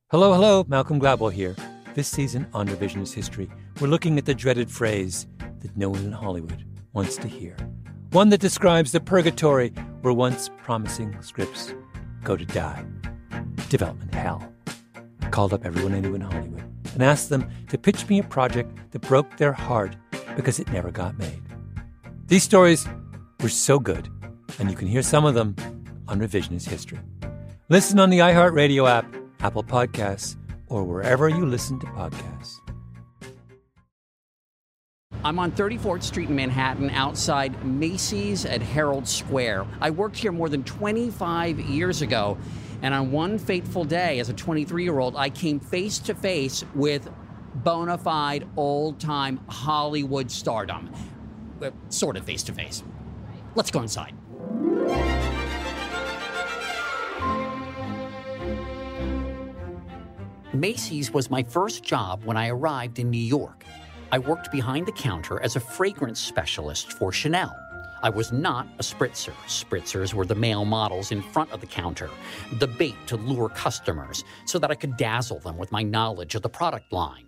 Hello, hello, Malcolm Gladwell here. This season on Revisionist History, we're looking at the dreaded phrase that no one in Hollywood wants to hear. One that describes the purgatory where once promising scripts go to die. Development hell. I called up everyone I knew in Hollywood and asked them to pitch me a project that broke their heart because it never got made. These stories were so good, and you can hear some of them on Revisionist History. Listen on the iHeartRadio app, Apple Podcasts, or wherever you listen to podcasts. I'm on 34th Street in Manhattan outside Macy's at Herald Square. I worked here more than 25 years ago, and on one fateful day as a 23-year-old, I came face to face with bona fide old-time Hollywood stardom. Sort of face to face. Let's go inside. Macy's was my first job when I arrived in New York. I worked behind the counter as a fragrance specialist for Chanel. I was not a spritzer. Spritzers were the male models in front of the counter, the bait to lure customers so that I could dazzle them with my knowledge of the product line.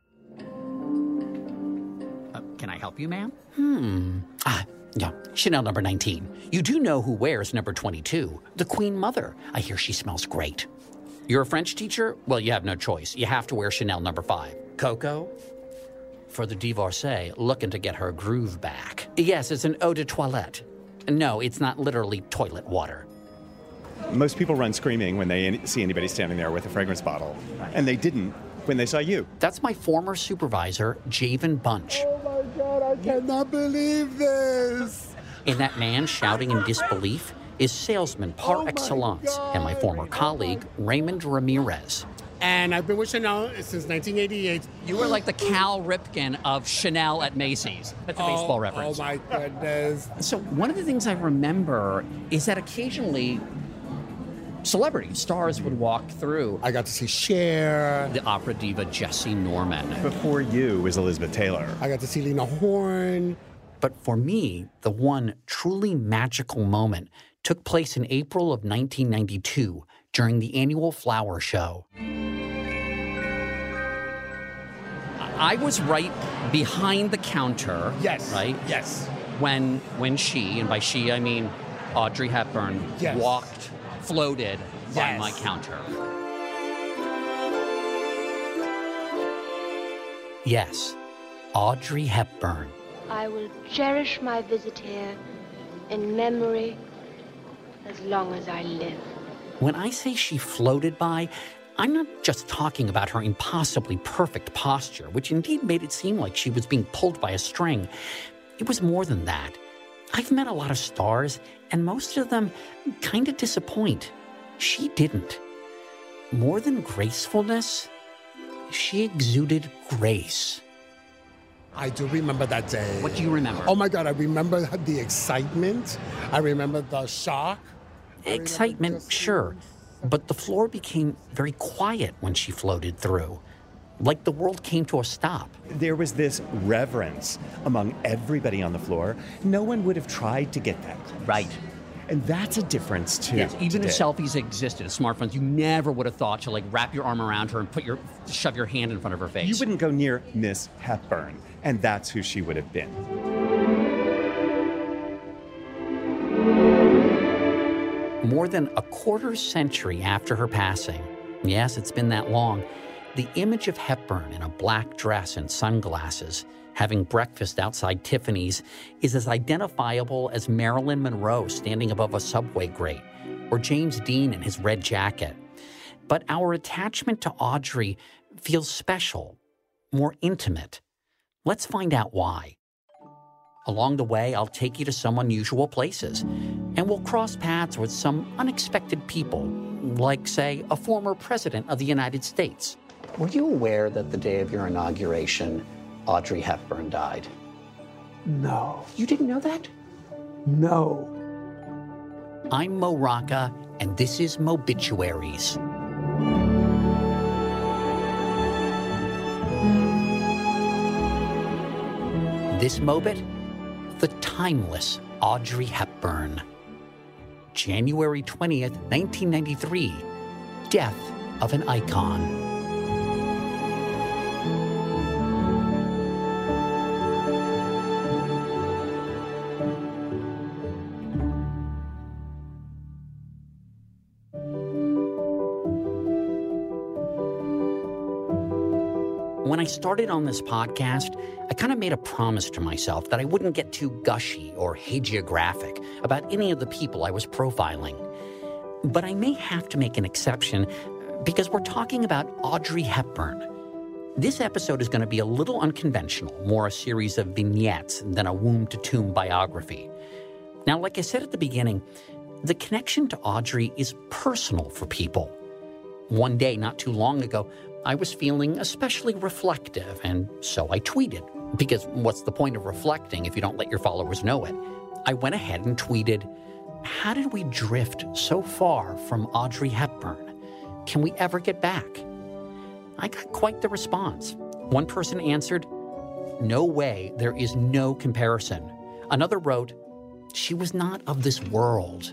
Can I help you, ma'am? Yeah, Chanel number 19. You do know who wears number 22, the Queen Mother. I hear she smells great. You're a French teacher? Well, you have no choice. You have to wear Chanel number 5. Coco? For the divorcee, looking to get her groove back. Yes, it's an eau de toilette. No, it's not literally toilet water. Most people run screaming when they see anybody standing there with a fragrance bottle. And they didn't when they saw you. That's my former supervisor, Javen Bunch. Oh my God, I cannot believe this. And that man shouting in disbelief is salesman par excellence, and my former colleague, Raymond Ramirez. And I've been with Chanel since 1988. You were like the Cal Ripken of Chanel at Macy's. That's a baseball reference. Oh my goodness. So one of the things I remember is that occasionally celebrities, stars would walk through. I got to see Cher. The opera diva Jessie Norman. Before you was Elizabeth Taylor. I got to see Lena Horne. But for me, the one truly magical moment took place in April of 1992 during the annual flower show. I was right behind the counter. Yes. Right? Yes. When she, and by she I mean Audrey Hepburn, yes. floated by my counter. Yes, Audrey Hepburn. I will cherish my visit here in memory as long as I live. When I say she floated by, I'm not just talking about her impossibly perfect posture, which indeed made it seem like she was being pulled by a string. It was more than that. I've met a lot of stars, and most of them kind of disappoint. She didn't. More than gracefulness, she exuded grace. I do remember that day. What do you remember? Oh my God, I remember the excitement. I remember the shock. Excitement, sure. But the floor became very quiet when she floated through. Like the world came to a stop. There was this reverence among everybody on the floor. No one would have tried to get that. Right. And that's a difference, too. Yes, even today. if selfies existed, smartphones, you never would have thought to like wrap your arm around her and shove your hand in front of her face. You wouldn't go near Miss Hepburn, and that's who she would have been. More than a quarter century after her passing, yes, it's been that long, the image of Hepburn in a black dress and sunglasses, having breakfast outside Tiffany's, is as identifiable as Marilyn Monroe standing above a subway grate, or James Dean in his red jacket. But our attachment to Audrey feels special, more intimate. Let's find out why. Along the way, I'll take you to some unusual places, and we'll cross paths with some unexpected people, like, say, a former president of the United States. Were you aware that the day of your inauguration, Audrey Hepburn died? No. You didn't know that? No. I'm Mo Rocca, and this is Mobituaries. This Mobit, the timeless Audrey Hepburn. January 20th, 1993, death of an icon. When I started on this podcast, I kind of made a promise to myself that I wouldn't get too gushy or hagiographic about any of the people I was profiling. But I may have to make an exception because we're talking about Audrey Hepburn. This episode is going to be a little unconventional, more a series of vignettes than a womb-to-tomb biography. Now, like I said at the beginning, the connection to Audrey is personal for people. One day, not too long ago, I was feeling especially reflective, and so I tweeted. Because what's the point of reflecting if you don't let your followers know it? I went ahead and tweeted, "How did we drift so far from Audrey Hepburn? Can we ever get back?" I got quite the response. One person answered, "No way, there is no comparison." Another wrote, "She was not of this world."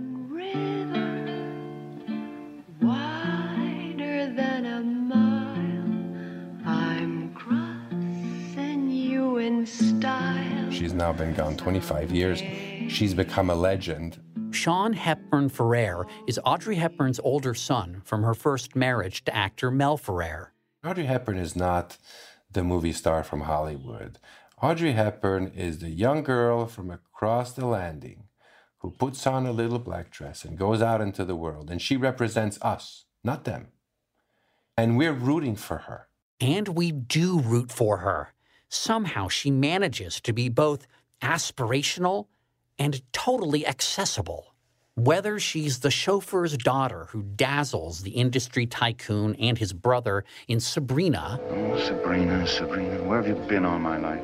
She's now been gone 25 years. She's become a legend. Sean Hepburn Ferrer is Audrey Hepburn's older son from her first marriage to actor Mel Ferrer. Audrey Hepburn is not the movie star from Hollywood. Audrey Hepburn is the young girl from across the landing who puts on a little black dress and goes out into the world. And she represents us, not them. And we're rooting for her. And we do root for her. Somehow she manages to be both aspirational and totally accessible. Whether she's the chauffeur's daughter who dazzles the industry tycoon and his brother in Sabrina. Oh, Sabrina, where have you been all my life?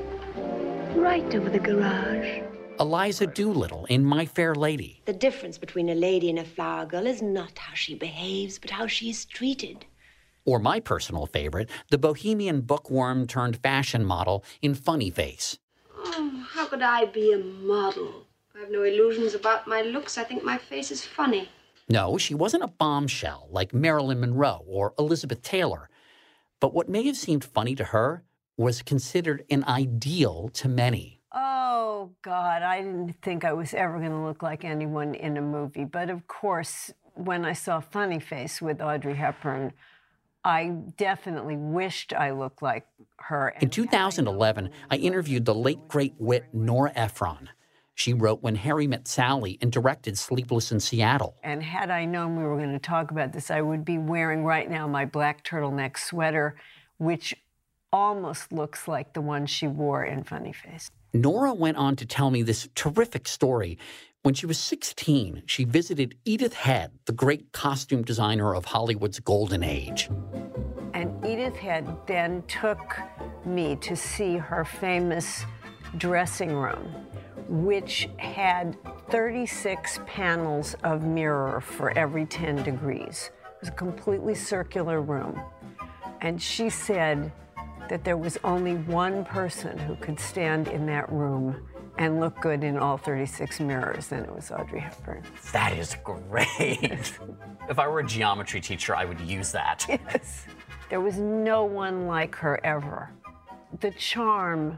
Right over the garage. Eliza Doolittle in My Fair Lady. The difference between a lady and a flower girl is not how she behaves, but how she is treated. Or my personal favorite, the bohemian bookworm turned fashion model in Funny Face. Oh, how could I be a model? I have no illusions about my looks. I think my face is funny. No, she wasn't a bombshell like Marilyn Monroe or Elizabeth Taylor. But what may have seemed funny to her was considered an ideal to many. Oh, God, I didn't think I was ever going to look like anyone in a movie. But of course, when I saw Funny Face with Audrey Hepburn, I definitely wished I looked like her. In 2011, I interviewed the late great wit Nora Ephron. She wrote When Harry Met Sally and directed Sleepless in Seattle. And had I known we were going to talk about this, I would be wearing right now my black turtleneck sweater, which almost looks like the one she wore in Funny Face. Nora went on to tell me this terrific story. When she was 16, she visited Edith Head, the great costume designer of Hollywood's golden age. And Edith Head then took me to see her famous dressing room, which had 36 panels of mirror for every 10 degrees. It was a completely circular room. And she said that there was only one person who could stand in that room and look good in all 36 mirrors, and it was Audrey Hepburn. That is great. If I were a geometry teacher, I would use that. Yes. There was no one like her ever. The charm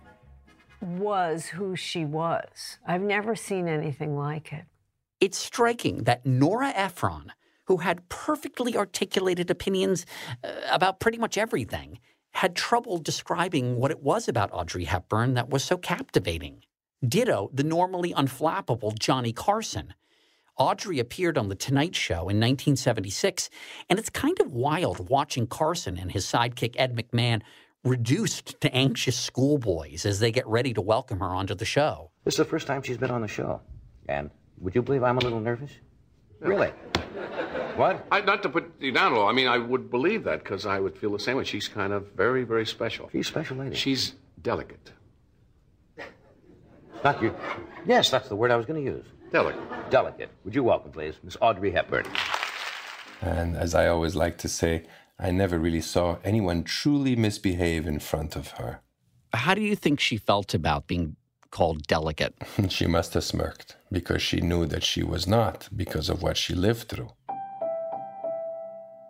was who she was. I've never seen anything like it. It's striking that Nora Ephron, who had perfectly articulated opinions about pretty much everything, had trouble describing what it was about Audrey Hepburn that was so captivating. Ditto the normally unflappable Johnny Carson. Audrey appeared on The Tonight Show in 1976, and it's kind of wild watching Carson and his sidekick Ed McMahon reduced to anxious schoolboys as they get ready to welcome her onto the show. This is the first time she's been on the show. And would you believe I'm a little nervous? Really? What? Not to put you down at all. I mean, I would believe that because I would feel the same way. She's kind of very, very special. She's a special lady. She's delicate. Not you. Yes, that's the word I was going to use. Delicate. Delicate. Would you welcome, please, Miss Audrey Hepburn. And as I always like to say, I never really saw anyone truly misbehave in front of her. How do you think she felt about being called delicate? She must have smirked because she knew that she was not because of what she lived through.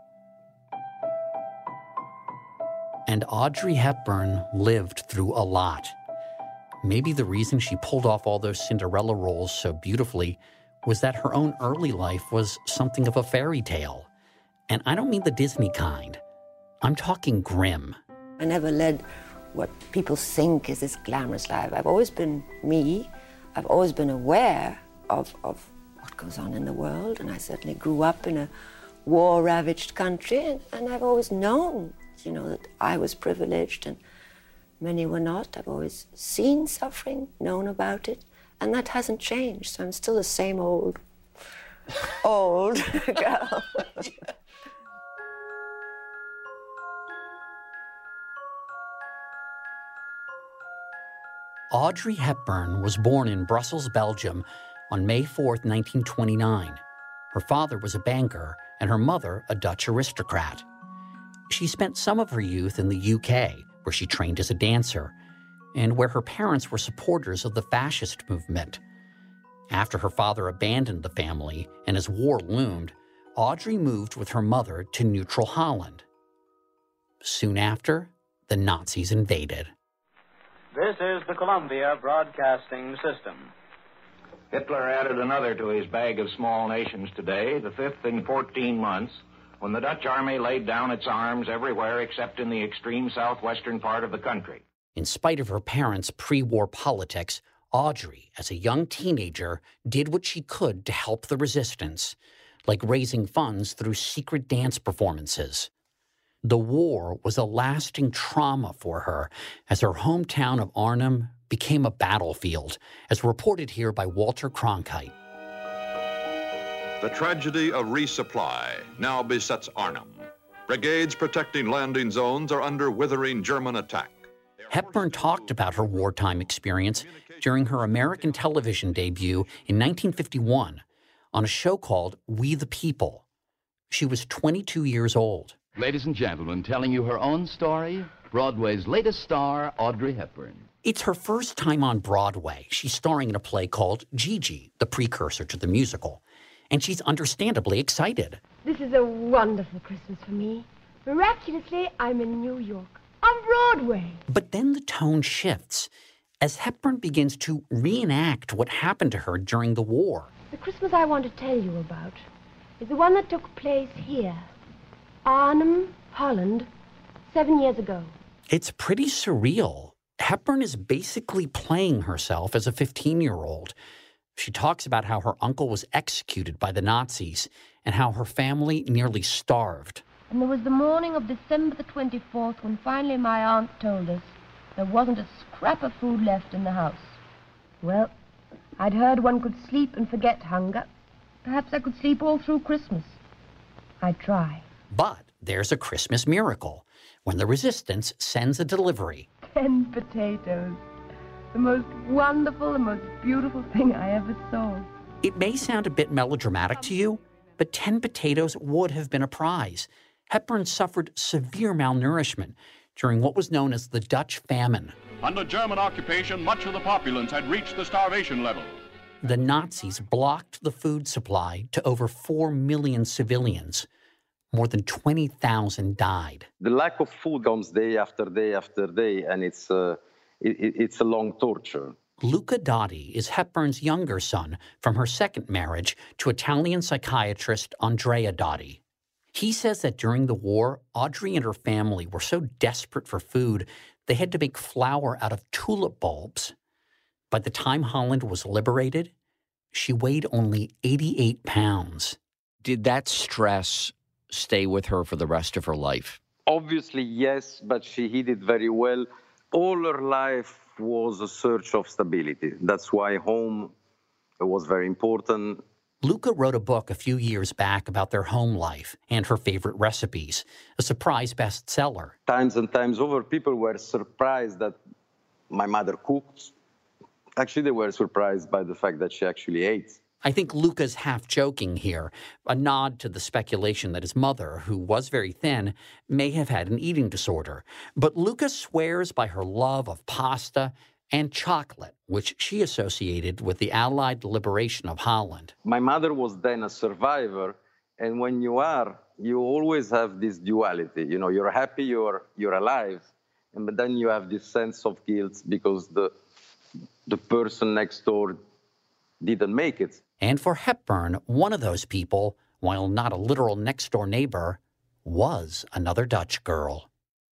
And Audrey Hepburn lived through a lot. Maybe the reason she pulled off all those Cinderella roles so beautifully was that her own early life was something of a fairy tale. And I don't mean the Disney kind. I'm talking grim. I never led what people think is this glamorous life. I've always been me. I've always been aware of what goes on in the world, and I certainly grew up in a war-ravaged country, and I've always known, that I was privileged and many were not. I've always seen suffering, known about it, and that hasn't changed. So I'm still the same old girl. Audrey Hepburn was born in Brussels, Belgium on May 4th, 1929. Her father was a banker and her mother a Dutch aristocrat. She spent some of her youth in the UK, where she trained as a dancer, and where her parents were supporters of the fascist movement. After her father abandoned the family and as war loomed, Audrey moved with her mother to neutral Holland. Soon after, the Nazis invaded. This is the Columbia Broadcasting System. Hitler added another to his bag of small nations today, the fifth in 14 months, when the Dutch army laid down its arms everywhere except in the extreme southwestern part of the country. In spite of her parents' pre-war politics, Audrey, as a young teenager, did what she could to help the resistance, like raising funds through secret dance performances. The war was a lasting trauma for her, as her hometown of Arnhem became a battlefield, as reported here by Walter Cronkite. The tragedy of resupply now besets Arnhem. Brigades protecting landing zones are under withering German attack. Hepburn talked about her wartime experience during her American television debut in 1951 on a show called We the People. She was 22 years old. Ladies and gentlemen, telling you her own story, Broadway's latest star, Audrey Hepburn. It's her first time on Broadway. She's starring in a play called Gigi, the precursor to the musical. And she's understandably excited. This is a wonderful Christmas for me. Miraculously, I'm in New York, on Broadway. But then the tone shifts as Hepburn begins to reenact what happened to her during the war. The Christmas I want to tell you about is the one that took place here, Arnhem, Holland, 7 years ago. It's pretty surreal. Hepburn is basically playing herself as a 15-year-old. She talks about how her uncle was executed by the Nazis and how her family nearly starved. And there was the morning of December the 24th when finally my aunt told us there wasn't a scrap of food left in the house. Well, I'd heard one could sleep and forget hunger. Perhaps I could sleep all through Christmas. I'd try. But there's a Christmas miracle when the resistance sends a delivery. 10 potatoes. The most wonderful, the most beautiful thing I ever saw. It may sound a bit melodramatic to you, but 10 potatoes would have been a prize. Hepburn suffered severe malnourishment during what was known as the Dutch famine. Under German occupation, much of the populace had reached the starvation level. The Nazis blocked the food supply to over 4 million civilians. More than 20,000 died. The lack of food comes day after day after day, and it's a long torture. Luca Dotti is Hepburn's younger son from her second marriage to Italian psychiatrist Andrea Dotti. He says that during the war, Audrey and her family were so desperate for food, they had to make flour out of tulip bulbs. By the time Holland was liberated, she weighed only 88 pounds. Did that stress stay with her for the rest of her life? Obviously, yes, but she hid it very well. All her life was a search of stability. That's why home was very important. Luca wrote a book a few years back about their home life and her favorite recipes, a surprise bestseller. Times and times over, people were surprised that my mother cooked. Actually, they were surprised by the fact that she actually ate. I think Luca's half joking here, a nod to the speculation that his mother, who was very thin, may have had an eating disorder. But Luca swears by her love of pasta and chocolate, which she associated with the Allied liberation of Holland. My mother was then a survivor, and when you are you always have this duality. You know, you're happy, you're alive, but then you have this sense of guilt because the person next door didn't make it. And for Hepburn, one of those people, while not a literal next-door neighbor, was another Dutch girl.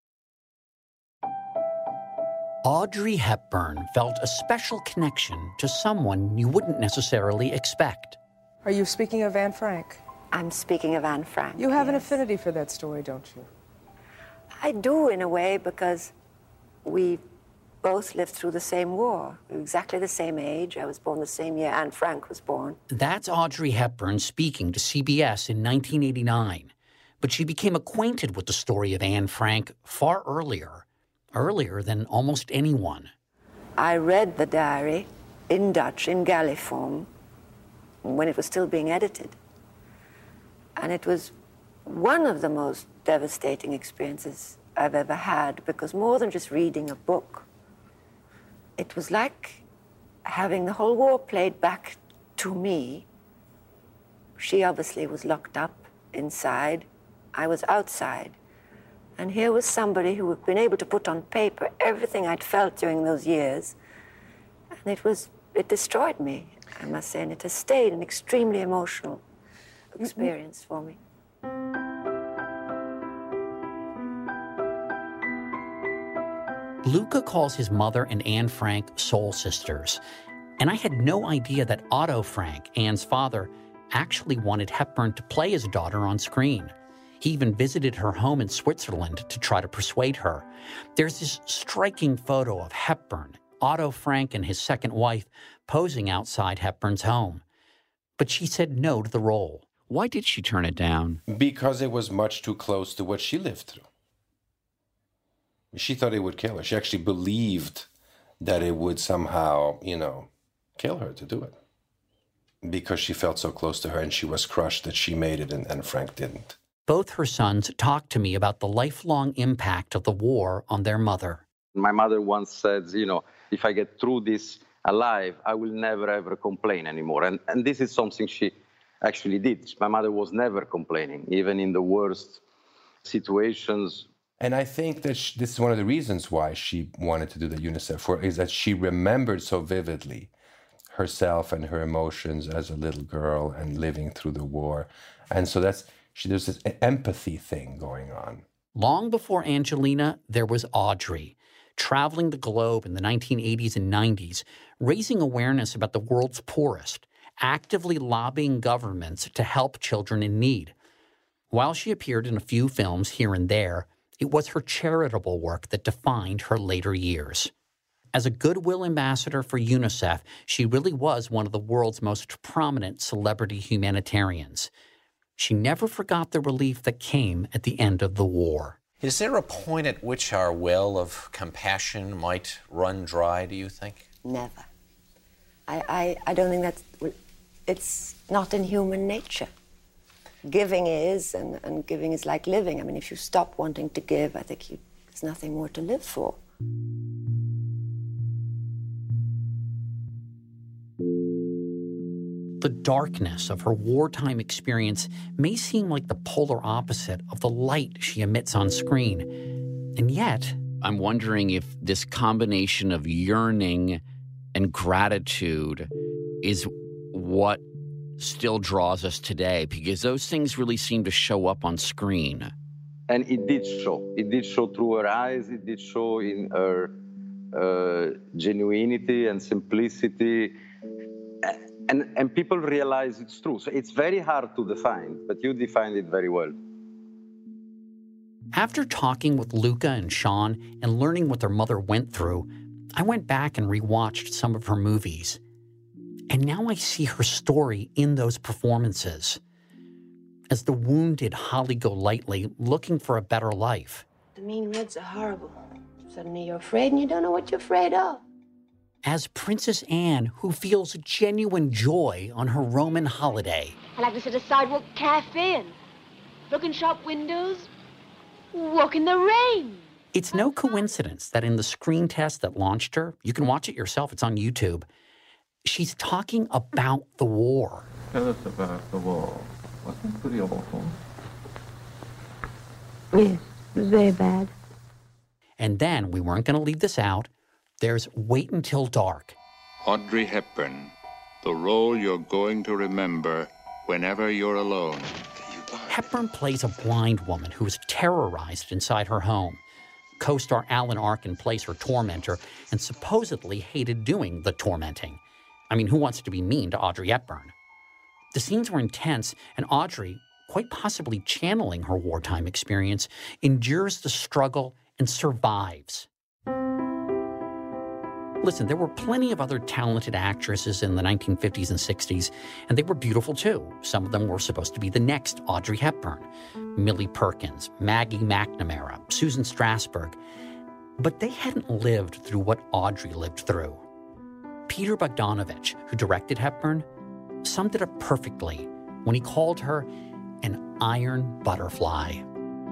Audrey Hepburn felt a special connection to someone you wouldn't necessarily expect. Are you speaking of Anne Frank? I'm speaking of Anne Frank. You have an affinity for that story, don't you? I do, in a way, because we both lived through the same war. We were exactly the same age. I was born the same year Anne Frank was born. That's Audrey Hepburn speaking to CBS in 1989. But she became acquainted with the story of Anne Frank far earlier than almost anyone. I read the diary in Dutch, in galley form, when it was still being edited. And it was one of the most devastating experiences I've ever had, because more than just reading a book, it was like having the whole war played back to me. She obviously was locked up inside. I was outside. And here was somebody who had been able to put on paper everything I'd felt during those years. And it destroyed me, I must say, and it has stayed an extremely emotional experience for me. Luca calls his mother and Anne Frank soul sisters. And I had no idea that Otto Frank, Anne's father, actually wanted Hepburn to play his daughter on screen. He even visited her home in Switzerland to try to persuade her. There's this striking photo of Hepburn, Otto Frank and his second wife, posing outside Hepburn's home. But she said no to the role. Why did she turn it down? Because it was much too close to what she lived through. She thought it would kill her. She actually believed that it would somehow, kill her to do it. Because she felt so close to her and she was crushed that she made it and Frank didn't. Both her sons talked to me about the lifelong impact of the war on their mother. My mother once said, if I get through this alive, I will never, ever complain anymore. And this is something she actually did. My mother was never complaining, even in the worst situations. And I think that this is one of the reasons why she wanted to do the UNICEF work, is that she remembered so vividly herself and her emotions as a little girl and living through the war. And so there's this empathy thing going on. Long before Angelina, there was Audrey, traveling the globe in the 1980s and 90s, raising awareness about the world's poorest, actively lobbying governments to help children in need. While she appeared in a few films here and there, it was her charitable work that defined her later years. As a goodwill ambassador for UNICEF, she really was one of the world's most prominent celebrity humanitarians. She never forgot the relief that came at the end of the war. Is there a point at which our well of compassion might run dry, do you think? Never. I don't think it's not in human nature. Giving is, and giving is like living. I mean, if you stop wanting to give, I think there's nothing more to live for. The darkness of her wartime experience may seem like the polar opposite of the light she emits on screen. And yet, I'm wondering if this combination of yearning and gratitude is what still draws us today, because those things really seem to show up on screen. And it did show. It did show through her eyes. It did show in her genuinity and simplicity. And people realize it's true. So it's very hard to define, but you defined it very well. After talking with Luca and Sean and learning what their mother went through, I went back and rewatched some of her movies. And now I see her story in those performances. As the wounded Holly Golightly looking for a better life. The mean Reds are horrible. Suddenly you're afraid and you don't know what you're afraid of. As Princess Anne, who feels genuine joy on her Roman holiday. I like to sit at a sidewalk cafe and look in shop windows, walk in the rain. It's no coincidence that in the screen test that launched her, you can watch it yourself, it's on YouTube, she's talking about the war. Tell us about the war. Wasn't it pretty awful? Yes, it was very bad. And then, we weren't going to leave this out, there's Wait Until Dark. Audrey Hepburn, the role you're going to remember whenever you're alone. Hepburn plays a blind woman who is terrorized inside her home. Co-star Alan Arkin plays her tormentor and supposedly hated doing the tormenting. I mean, who wants to be mean to Audrey Hepburn? The scenes were intense, and Audrey, quite possibly channeling her wartime experience, endures the struggle and survives. Listen, there were plenty of other talented actresses in the 1950s and 60s, and they were beautiful too. Some of them were supposed to be the next Audrey Hepburn. Millie Perkins, Maggie McNamara, Susan Strasberg. But they hadn't lived through what Audrey lived through. Peter Bogdanovich, who directed Hepburn, summed it up perfectly when he called her an iron butterfly.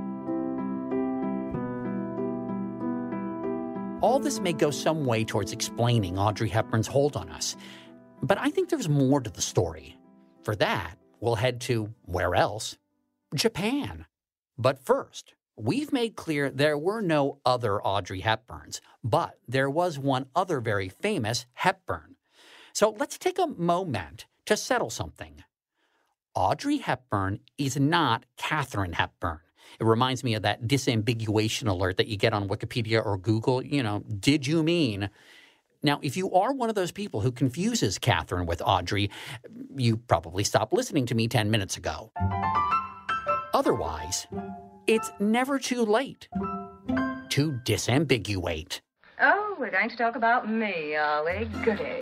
All this may go some way towards explaining Audrey Hepburn's hold on us, but I think there's more to the story. For that, we'll head to, where else? Japan. But first, we've made clear there were no other Audrey Hepburns, but there was one other very famous Hepburn. So let's take a moment to settle something. Audrey Hepburn is not Katharine Hepburn. It reminds me of that disambiguation alert that you get on Wikipedia or Google. You know, did you mean? Now, if you are one of those people who confuses Katharine with Audrey, you probably stopped listening to me 10 minutes ago. Otherwise, it's never too late to disambiguate. Oh, we're going to talk about me, are we? Goody.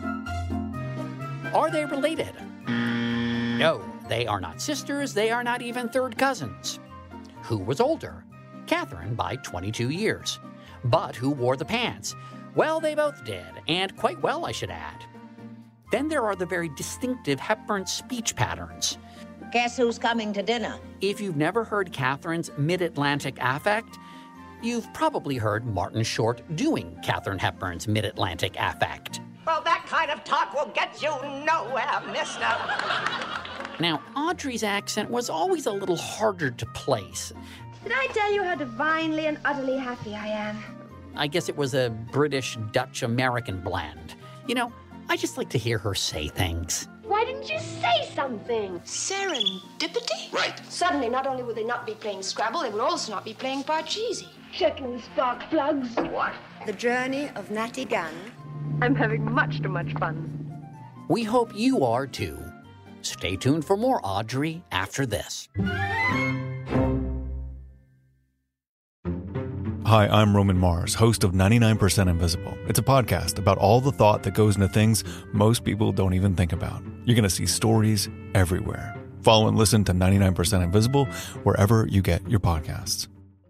Are they related? No, they are not sisters. They are not even third cousins. Who was older? Katharine by 22 years. But who wore the pants? Well, they both did, and quite well, I should add. Then there are the very distinctive Hepburn speech patterns. Guess who's coming to dinner? If you've never heard Katharine's mid-Atlantic affect, you've probably heard Martin Short doing Katharine Hepburn's mid-Atlantic affect. Well, that kind of talk will get you nowhere, mister. Now, Audrey's accent was always a little harder to place. Did I tell you how divinely and utterly happy I am? I guess it was a British-Dutch-American blend. You know, I just like to hear her say things. Why didn't you say something? Serendipity? Right. Suddenly, not only would they not be playing Scrabble, they would also not be playing Parcheesi. Checking the spark plugs. What? The Journey of Natty Gunn. I'm having much too much fun. We hope you are, too. Stay tuned for more Audrey after this. Hi, I'm Roman Mars, host of 99% Invisible. It's a podcast about all the thought that goes into things most people don't even think about. You're going to see stories everywhere. Follow and listen to 99% Invisible wherever you get your podcasts.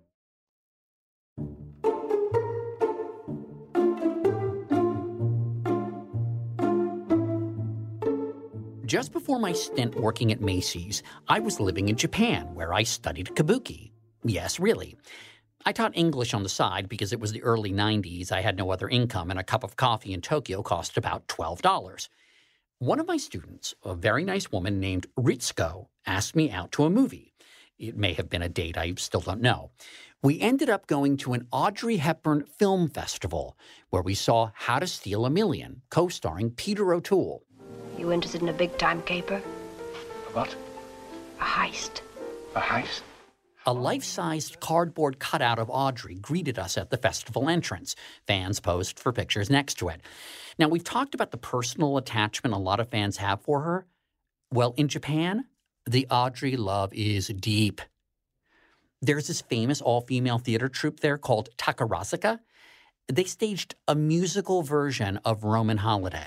Just before my stint working at Macy's, I was living in Japan, where I studied kabuki. Yes, really. I taught English on the side because it was the early 90s. I had no other income, and a cup of coffee in Tokyo cost about $12. One of my students, a very nice woman named Ritsuko, asked me out to a movie. It may have been a date, I still don't know. We ended up going to an Audrey Hepburn film festival, where we saw How to Steal a Million, co-starring Peter O'Toole. You interested in a big-time caper? What? A heist. A heist? A life-sized cardboard cutout of Audrey greeted us at the festival entrance. Fans posed for pictures next to it. Now, we've talked about the personal attachment a lot of fans have for her. Well, in Japan, the Audrey love is deep. There's this famous all-female theater troupe there called Takarazuka. They staged a musical version of Roman Holiday.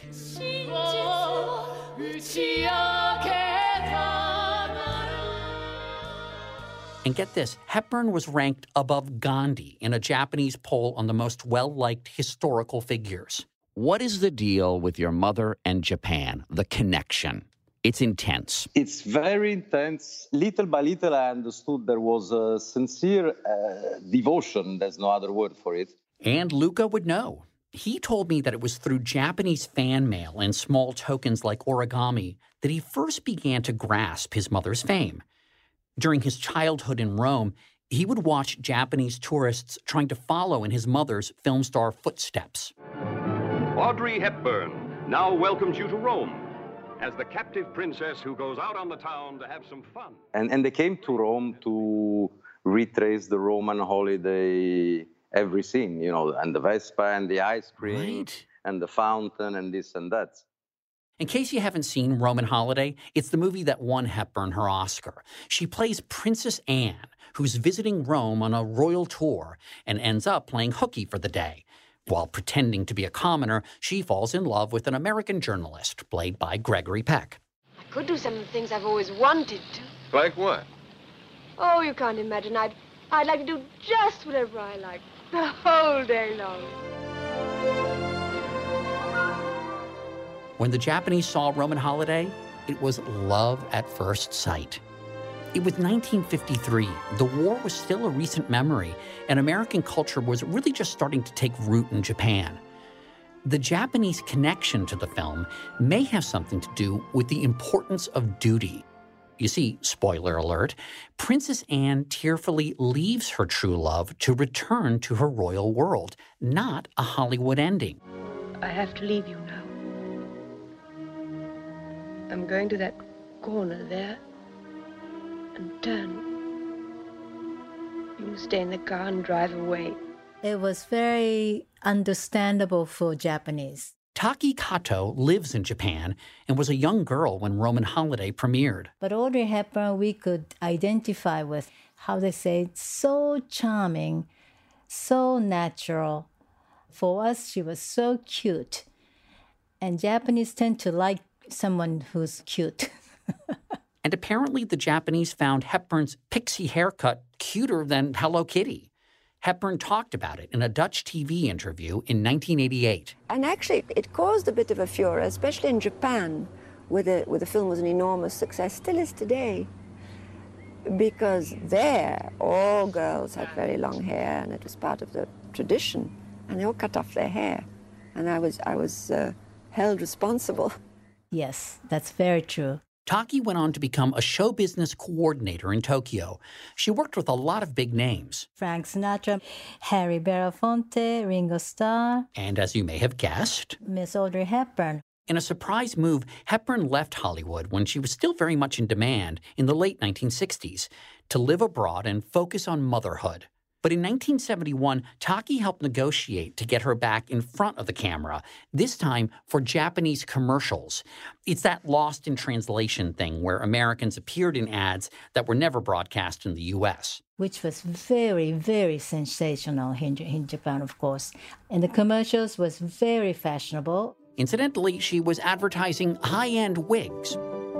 And get this, Hepburn was ranked above Gandhi in a Japanese poll on the most well-liked historical figures. What is the deal with your mother and Japan, the connection? It's intense. It's very intense. Little by little, I understood there was a sincere devotion. There's no other word for it. And Luca would know. He told me that it was through Japanese fan mail and small tokens like origami that he first began to grasp his mother's fame. During his childhood in Rome, He would watch Japanese tourists trying to follow in his mother's film star footsteps. Audrey Hepburn now welcomes you to Rome as the captive princess who goes out on the town to have some fun. And they came to Rome to retrace the Roman holiday, every scene, and the Vespa and the ice cream and the fountain and this and that. In case you haven't seen Roman Holiday, it's the movie that won Hepburn her Oscar. She plays Princess Anne, who's visiting Rome on a royal tour and ends up playing hooky for the day. While pretending to be a commoner, she falls in love with an American journalist, played by Gregory Peck. I could do some of the things I've always wanted to. Like what? Oh, you can't imagine. I'd like to do just whatever I like, the whole day long. When the Japanese saw Roman Holiday, it was love at first sight. It was 1953. The war was still a recent memory, and American culture was really just starting to take root in Japan. The Japanese connection to the film may have something to do with the importance of duty. You see, spoiler alert, Princess Anne tearfully leaves her true love to return to her royal world, not a Hollywood ending. I have to leave you now. I'm going to that corner there and turn. You stay in the car and drive away. It was very understandable for Japanese. Taki Kato lives in Japan and was a young girl when Roman Holiday premiered. But Audrey Hepburn, we could identify with, how they say, so charming, so natural. For us, she was so cute. And Japanese tend to like someone who's cute. And apparently the Japanese found Hepburn's pixie haircut cuter than Hello Kitty. Hepburn talked about it in a Dutch TV interview in 1988. And actually, it caused a bit of a furor, especially in Japan, where the film was an enormous success, still is today. Because there, all girls had very long hair, and it was part of the tradition. And they all cut off their hair. And I was held responsible. Yes, that's very true. Taki went on to become a show business coordinator in Tokyo. She worked with a lot of big names. Frank Sinatra, Harry Belafonte, Ringo Starr. And as you may have guessed, Miss Audrey Hepburn. In a surprise move, Hepburn left Hollywood when she was still very much in demand in the late 1960s to live abroad and focus on motherhood. But in 1971, Taki helped negotiate to get her back in front of the camera, this time for Japanese commercials. It's that lost in translation thing where Americans appeared in ads that were never broadcast in the U.S. Which was very, very sensational in Japan, of course. And the commercials was very fashionable. Incidentally, she was advertising high-end wigs.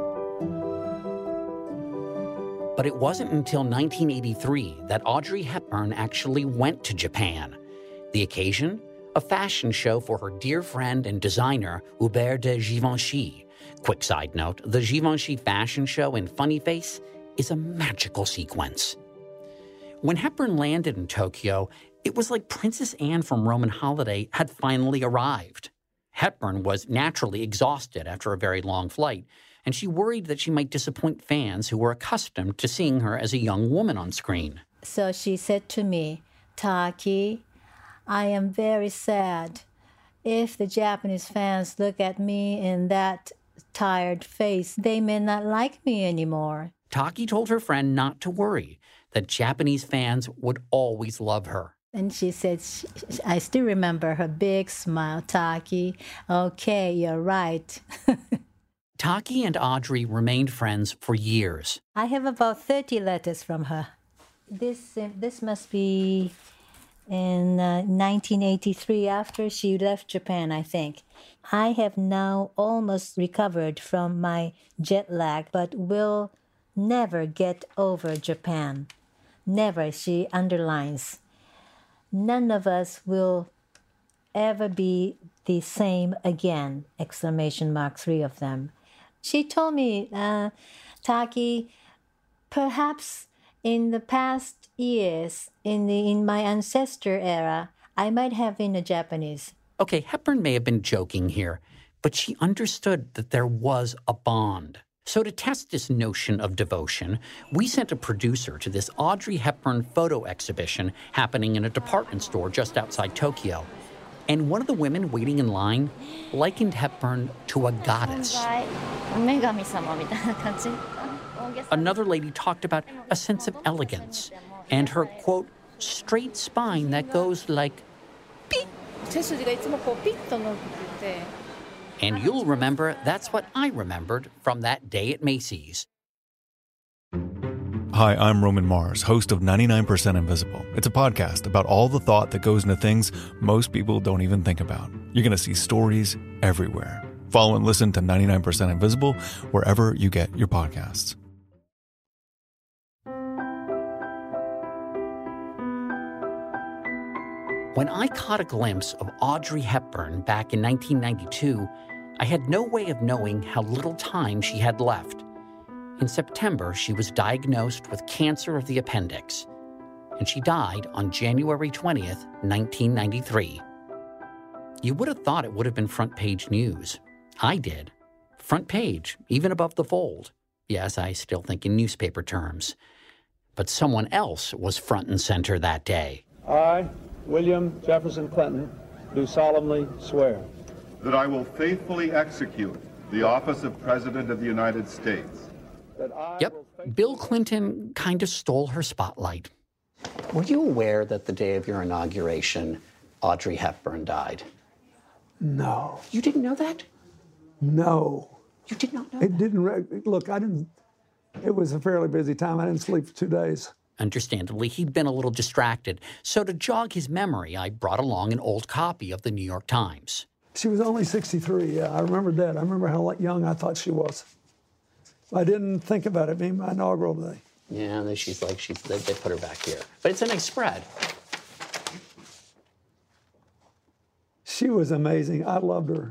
But it wasn't until 1983 that Audrey Hepburn actually went to Japan. The occasion? A fashion show for her dear friend and designer, Hubert de Givenchy. Quick side note, the Givenchy fashion show in Funny Face is a magical sequence. When Hepburn landed in Tokyo, it was like Princess Anne from Roman Holiday had finally arrived. Hepburn was naturally exhausted after a very long flight, and she worried that she might disappoint fans who were accustomed to seeing her as a young woman on screen. So she said to me, Taki, I am very sad. If the Japanese fans look at me in that tired face, they may not like me anymore. Taki told her friend not to worry, that Japanese fans would always love her. And she said, I still remember her big smile, Taki. Okay, you're right. Taki and Audrey remained friends for years. I have about 30 letters from her. This must be in 1983, after she left Japan, I think. I have now almost recovered from my jet lag, but will never get over Japan. Never, she underlines. None of us will ever be the same again! 3 of them. She told me, Taki, perhaps in the past years, in my ancestor era, I might have been a Japanese. Okay, Hepburn may have been joking here, but she understood that there was a bond. So to test this notion of devotion, we sent a producer to this Audrey Hepburn photo exhibition happening in a department store just outside Tokyo. And one of the women waiting in line likened Hepburn to a goddess. Another lady talked about a sense of elegance and her, quote, straight spine that goes like beep. And you'll remember that's what I remembered from that day at Macy's. Hi, I'm Roman Mars, host of 99% Invisible. It's a podcast about all the thought that goes into things most people don't even think about. You're going to see stories everywhere. Follow and listen to 99% Invisible wherever you get your podcasts. When I caught a glimpse of Audrey Hepburn back in 1992, I had no way of knowing how little time she had left. In September, she was diagnosed with cancer of the appendix, and she died on January 20th, 1993. You would have thought it would have been front page news. I did. Front page, even above the fold. Yes, I still think in newspaper terms. But someone else was front and center that day. I, William Jefferson Clinton, do solemnly swear that I will faithfully execute the office of President of the United States. Yep, Bill Clinton kind of stole her spotlight. Were you aware that the day of your inauguration, Audrey Hepburn died? No. You didn't know that? No. You did not know it didn't, look, I didn't, it was a fairly busy time. I didn't sleep for 2 days. Understandably, he'd been a little distracted. So to jog his memory, I brought along an old copy of the New York Times. She was only 63, yeah, I remember that. I remember how young I thought she was. I didn't think about it being my inaugural day. Yeah, they put her back here. But it's a nice spread. She was amazing. I loved her.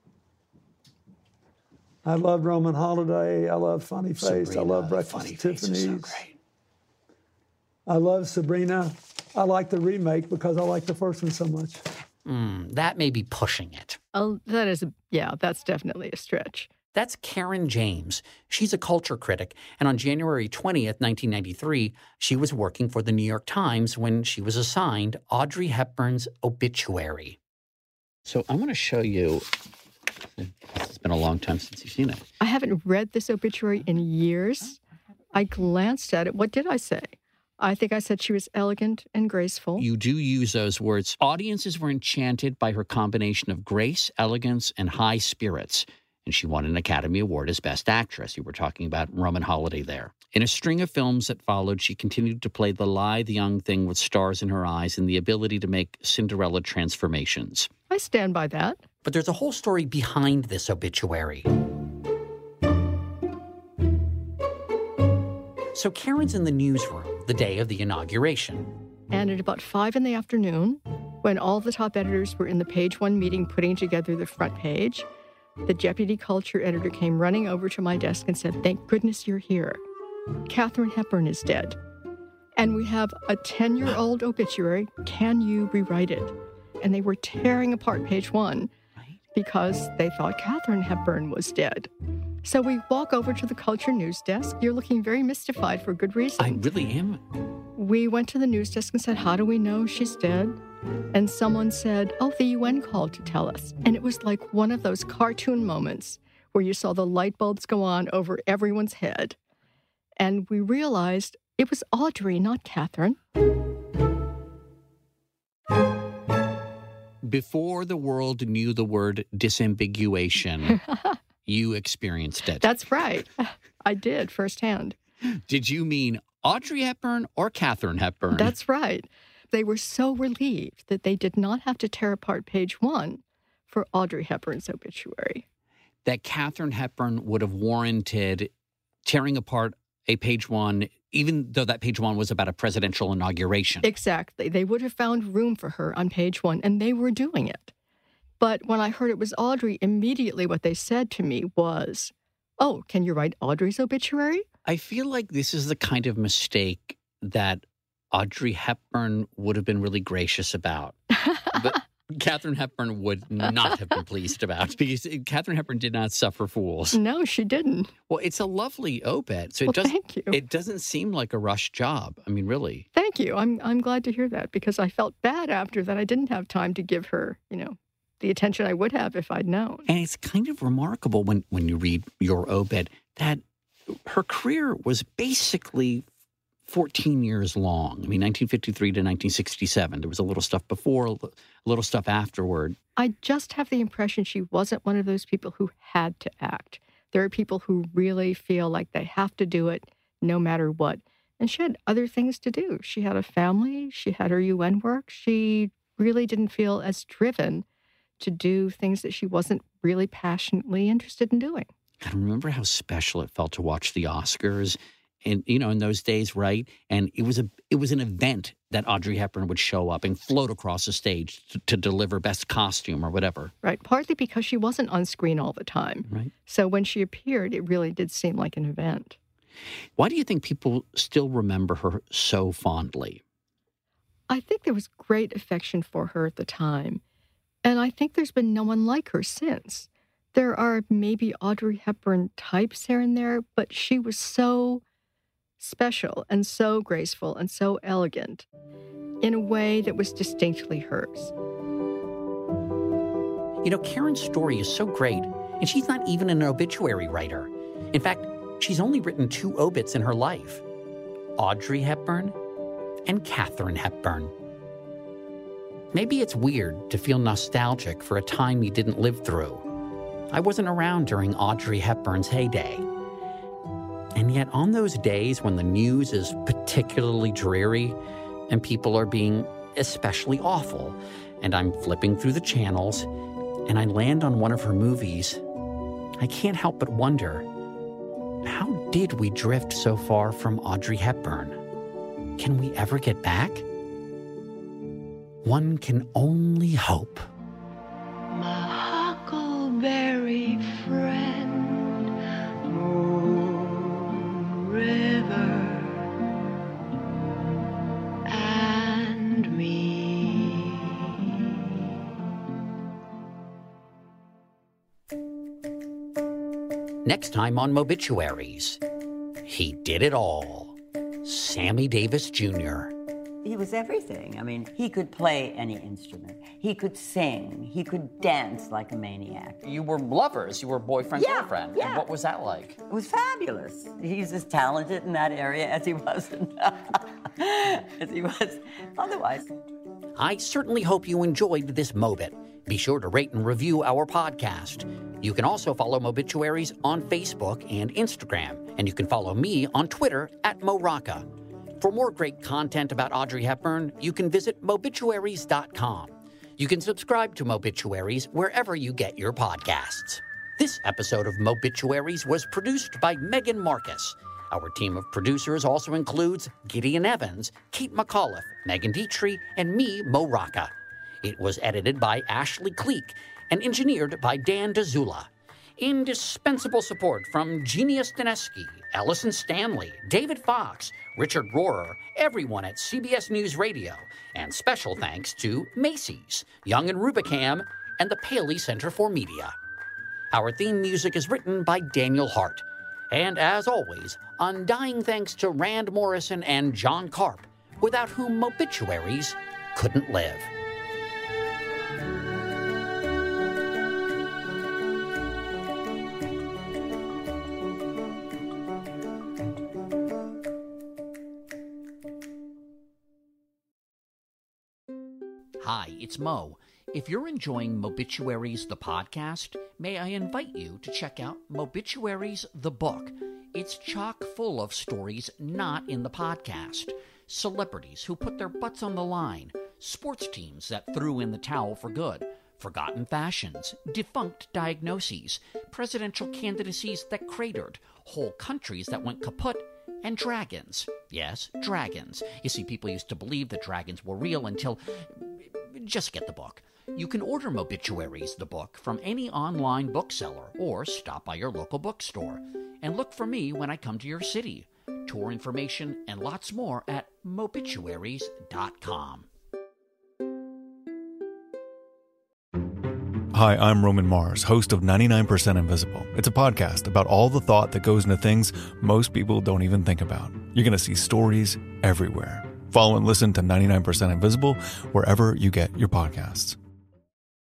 I loved Roman Holiday. I loved Funny Face. Sabrina, I loved Breakfast Funny at Tiffany's. Face is so great. I love Sabrina. I like the remake because I like the first one so much. That may be pushing it. Oh, that's definitely a stretch. That's Karen James. She's a culture critic, and on January 20th, 1993, she was working for the New York Times when she was assigned Audrey Hepburn's obituary. So I want to show you. It's been a long time since you've seen it. I haven't read this obituary in years. I glanced at it. What did I say? I think I said she was elegant and graceful. You do use those words. Audiences were enchanted by her combination of grace, elegance, and high spirits. And she won an Academy Award as Best Actress. You were talking about Roman Holiday there. In a string of films that followed, she continued to play the lithe young thing with stars in her eyes and the ability to make Cinderella transformations. I stand by that. But there's a whole story behind this obituary. So Karen's in the newsroom the day of the inauguration. And at about 5 in the afternoon, when all the top editors were in the page one meeting putting together the front page, the deputy culture editor came running over to my desk and said, "Thank goodness you're here. Katharine Hepburn is dead. And we have a 10-year-old obituary. Can you rewrite it?" And they were tearing apart page one because they thought Katharine Hepburn was dead. So we walk over to the culture news desk. You're looking very mystified for good reason. I really am. We went to the news desk and said, "How do we know she's dead?" And someone said, "Oh, the UN called to tell us." And it was like one of those cartoon moments where you saw the light bulbs go on over everyone's head. And we realized it was Audrey, not Katharine. Before the world knew the word disambiguation, you experienced it. That's right. I did firsthand. Did you mean Audrey Hepburn or Katharine Hepburn? That's right. They were so relieved that they did not have to tear apart page one for Audrey Hepburn's obituary. That Katharine Hepburn would have warranted tearing apart a page one, even though that page one was about a presidential inauguration. Exactly. They would have found room for her on page one, and they were doing it. But when I heard it was Audrey, immediately what they said to me was, "Oh, can you write Audrey's obituary?" I feel like this is the kind of mistake that Audrey Hepburn would have been really gracious about. Katharine Hepburn would not have been pleased about, because Katharine Hepburn did not suffer fools. No, she didn't. Well, it's a lovely obit. So thank you. It doesn't seem like a rushed job. I mean, really. Thank you. I'm glad to hear that, because I felt bad after that I didn't have time to give her, the attention I would have if I'd known. And it's kind of remarkable when you read your obit that her career was basically 14 years long. I mean, 1953 to 1967. There was a little stuff before, a little stuff afterward. I just have the impression she wasn't one of those people who had to act. There are people who really feel like they have to do it no matter what. And she had other things to do. She had a family. She had her UN work. She really didn't feel as driven to do things that she wasn't really passionately interested in doing. I remember how special it felt to watch the Oscars. And, in those days, right? And it was an event that Audrey Hepburn would show up and float across the stage to deliver best costume or whatever. Right, partly because she wasn't on screen all the time. Right. So when she appeared, it really did seem like an event. Why do you think people still remember her so fondly? I think there was great affection for her at the time. And I think there's been no one like her since. There are maybe Audrey Hepburn types here and there, but she was so special and so graceful and so elegant in a way that was distinctly hers. Karen's story is so great, and she's not even an obituary writer. In fact, she's only written 2 obits in her life: Audrey Hepburn and Katharine Hepburn. Maybe it's weird to feel nostalgic for a time you didn't live through. I wasn't around during Audrey Hepburn's heyday. And yet on those days when the news is particularly dreary and people are being especially awful, and I'm flipping through the channels and I land on one of her movies, I can't help but wonder, how did we drift so far from Audrey Hepburn? Can we ever get back? One can only hope. My huckleberry friend, Moon River, and me. Next time on Mobituaries, he did it all. Sammy Davis Jr. He was everything. I mean, he could play any instrument. He could sing. He could dance like a maniac. You were lovers. You were boyfriend, girlfriend. Yeah. And what was that like? It was fabulous. He's as talented in that area as he was otherwise. I certainly hope you enjoyed this Mobit. Be sure to rate and review our podcast. You can also follow Mobituaries on Facebook and Instagram, and you can follow me on Twitter @MoRocca. For more great content about Audrey Hepburn, you can visit Mobituaries.com. You can subscribe to Mobituaries wherever you get your podcasts. This episode of Mobituaries was produced by Megan Marcus. Our team of producers also includes Gideon Evans, Kate McAuliffe, Megan Dietrich, and me, Mo Rocca. It was edited by Ashley Cleek and engineered by Dan DeZula. Indispensable support from Genia Stanesky, Ellison Stanley, David Fox, Richard Rohrer, everyone at CBS News Radio, and special thanks to Macy's, Young & Rubicam, and the Paley Center for Media. Our theme music is written by Daniel Hart. And as always, undying thanks to Rand Morrison and John Karp, without whom Mobituaries couldn't live. Hi, it's Mo. If you're enjoying Mobituaries, the podcast, may I invite you to check out Mobituaries, the book. It's chock full of stories not in the podcast. Celebrities who put their butts on the line, sports teams that threw in the towel for good, forgotten fashions, defunct diagnoses, presidential candidacies that cratered, whole countries that went kaput, and dragons. Yes, dragons. You see, people used to believe that dragons were real until... Just get the book. You can order Mobituaries, the book, from any online bookseller or stop by your local bookstore. And look for me when I come to your city. Tour information and lots more at mobituaries.com. Hi, I'm Roman Mars, host of 99% Invisible. It's a podcast about all the thought that goes into things most people don't even think about. You're going to see stories everywhere. Follow and listen to 99% Invisible wherever you get your podcasts.